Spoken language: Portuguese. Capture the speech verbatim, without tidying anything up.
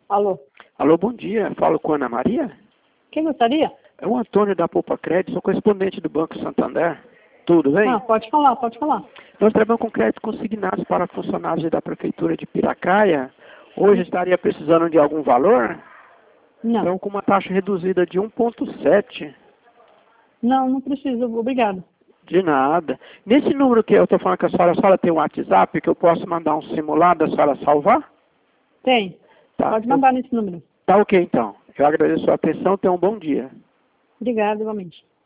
Alô? Alô, bom dia. Falo com a Ana Maria? Quem gostaria? É o Antônio da Poupa Crédito, sou correspondente do Banco Santander. Tudo bem? Ah, pode falar, pode falar. Nós trabalhamos com crédito consignado para funcionários da Prefeitura de Piracaia. Hoje estaria precisando de algum valor? Não. Então, com uma taxa reduzida de um vírgula sete. Não, não preciso, obrigado. De nada. Nesse número que eu estou falando com a senhora, a senhora tem um WhatsApp que eu posso mandar um simulado, a senhora salvar? Tem. Tá. Pode mandar nesse número. Tá ok, então. Eu agradeço a sua atenção. Tenha um bom dia. Obrigado, igualmente.